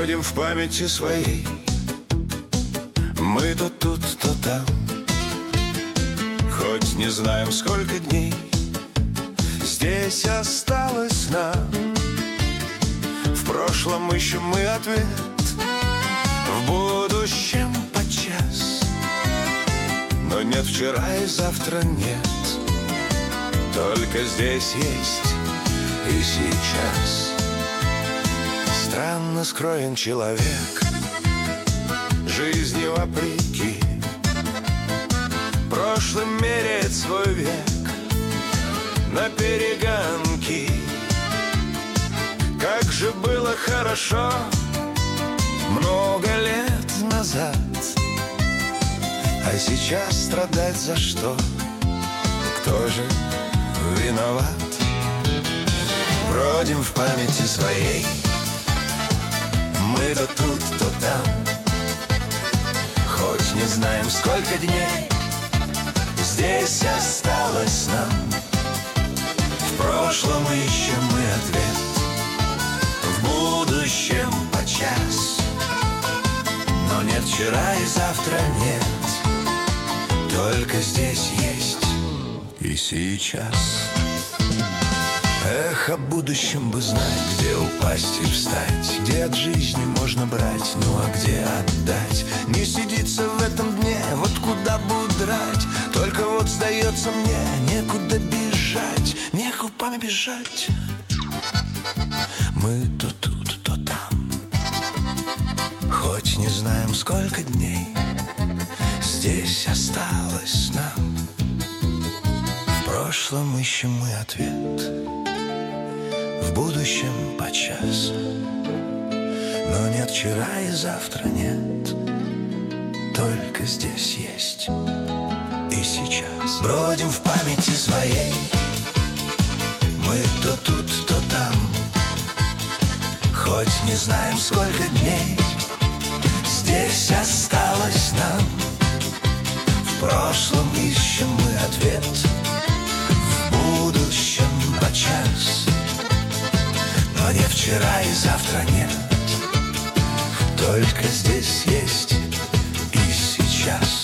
Бродим в памяти своей, мы то тут, то там. Хоть не знаем, сколько дней здесь осталось нам. В прошлом ищем мы ответ, в будущем подчас. Но нет вчера и завтра нет, только здесь есть и сейчас. Странно скроен человек, жизнью вопреки. Прошлым меряет свой век на перегонки. Как же было хорошо много лет назад, а сейчас страдать за что? Кто же виноват? Бродим в памяти своей, мы то тут, то там. Хоть не знаем, сколько дней здесь осталось нам. В прошлом ищем мы ответ, в будущем подчас. Но нет вчера и завтра нет, только здесь есть и сейчас. Эх, о будущем бы знать, где упасть и встать, где от жизни можно брать, ну а где отдать. Не сидится в этом дне, вот куда будрать. Только вот сдается мне, некуда бежать, некуда бежать. Мы то тут, то там. Хоть не знаем, сколько дней здесь осталось нам. В прошлом ищем мы ответ, в будущем подчас. Но нет вчера и завтра нет, только здесь есть и сейчас. Бродим в памяти своей, мы то тут, то там. Хоть не знаем, сколько дней здесь осталось нам. В прошлом ищем мы ответ, в будущем подчас. Но нет вчера и завтра нет, только здесь есть и сейчас.